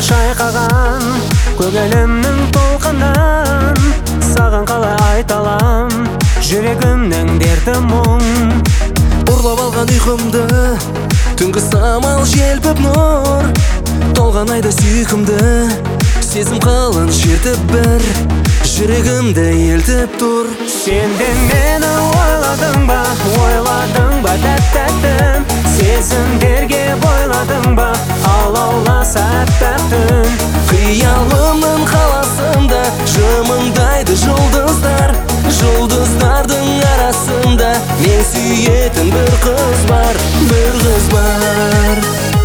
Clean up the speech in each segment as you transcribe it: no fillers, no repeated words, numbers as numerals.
шайқаған көгелімнің толқынын саған қалай айталам жүрегімнің дерті мұң. Ұрлап алған ұйқымды түнгі самал желпіп нұр толған айда сүйкімді сезім қалын шертіп бір жүрегімді елтіп тұр. Сен де мені ойладың ба тәттім сезімдерге бойладың ба алауласа әппақ түн. Қиялымның қаласында жымыңдайды жұлдыздар, жұлдыздардың арасында мен сүйетін бір қыз бар, бір қыз бар.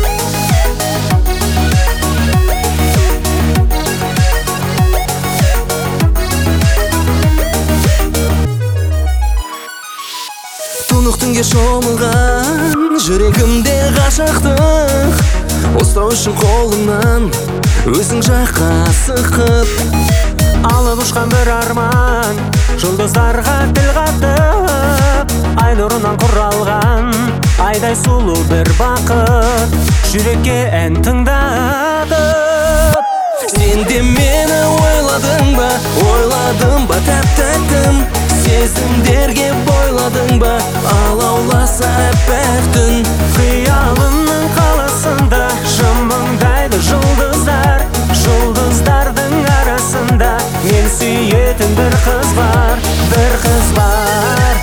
Тұнық түнге шомылған жүрегімде ғашықтық, ұстау үшін қолыңнан өзің жаққа сықып. Алып ұшқан бір арман жұлдыздарға тіл қатып, ай нұрынан құралған айдай сұлу бір бақыт жүрекке ән тыңдатып. Сен де мені ойладың ба тәп-тәттім сезімдерге бойладың ба алауласа әппақ түн. Қиялымның қаласында жымыңдайды жұлдыздар, жұлдыздардың арасында мен сүйетін бір қыз бар, бір қыз бар.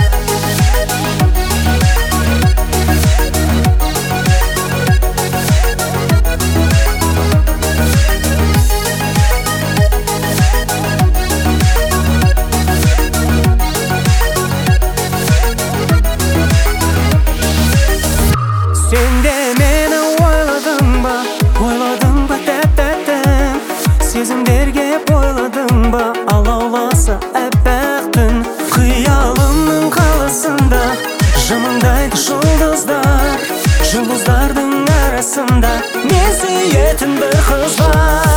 Сен де мені ойладың ба тәп-тәттім сезімдерге бойладың ба алауласа әппақ түн. Қиялымның қаласында жымыңдайды жұлдыздар, жұлдыздардың арасында мен сүйетін бір қыз бар.